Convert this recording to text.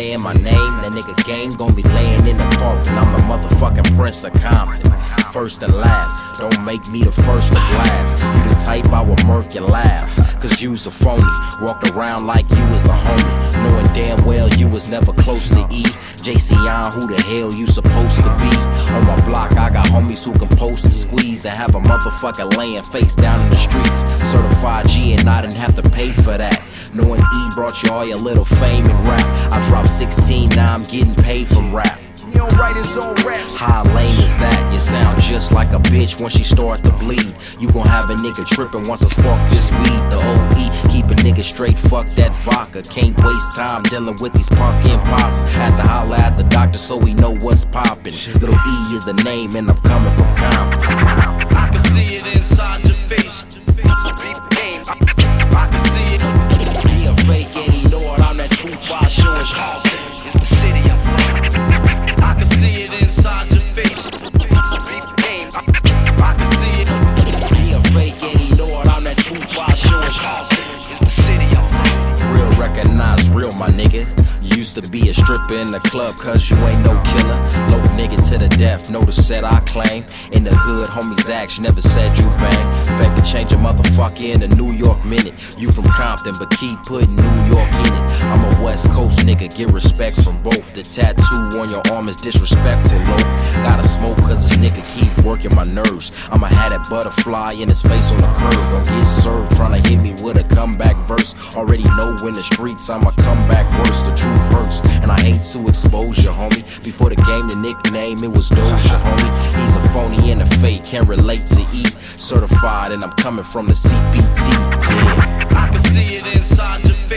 saying my name, that nigga game gon' be laying in the coffin. I'm the motherfucking Prince of Compton. First and last, don't make me the first to blast. You the type I would murk your laugh, cause you's a phony. Walked around like you was the homie, knowing damn well you was never close to E. JC on, who the hell you supposed to be? On my block, I got homies who can post and squeeze and have a motherfucker laying face down in the streets. Certified G and I didn't have to pay for that. Knowing E brought you all your little fame and rap. I dropped 16, now I'm getting paid from rap. He don't write his own raps. How lame is that? You sound just like a bitch once she start to bleed. You gon' have a nigga trippin' once I spark this weed. The OE, keep a nigga straight, fuck that vodka. Can't waste time dealing with these punk imposters. Had to holler at the doctor so we know what's poppin'. Little E is the name and I'm coming from Compton. I can see it inside your face. I can see it. He a fake and he know it. I'm that true fire showing Compton. It's the city I'm from. I can see it inside your face. I can see it. He a fake and he know it. I'm that true fire showing Compton. It's the city I'm from. Real recognize real, my nigga. Used to be a stripper in the club cause you ain't no killer. Low nigga to the death, know the set I claim. In the hood, homies act, never said you bang. Fake to change a motherfucker in a New York minute. You from Compton, but keep putting New York in it. I'm a West Coast nigga, get respect from both. The tattoo on your arm is disrespectful, low. Gotta smoke cause this nigga keep working my nerves. I'ma have that butterfly in his face on the curb. Don't get served, tryna hit me with a comeback verse. Already know in the streets I'ma come back worse. The truth hurts, and I hate to expose you, homie. Before the game, the nickname, it was Doja, homie. He's a phony and a fake, can't relate to E. Certified, and I'm coming from the CPT, yeah. I can see it inside your face.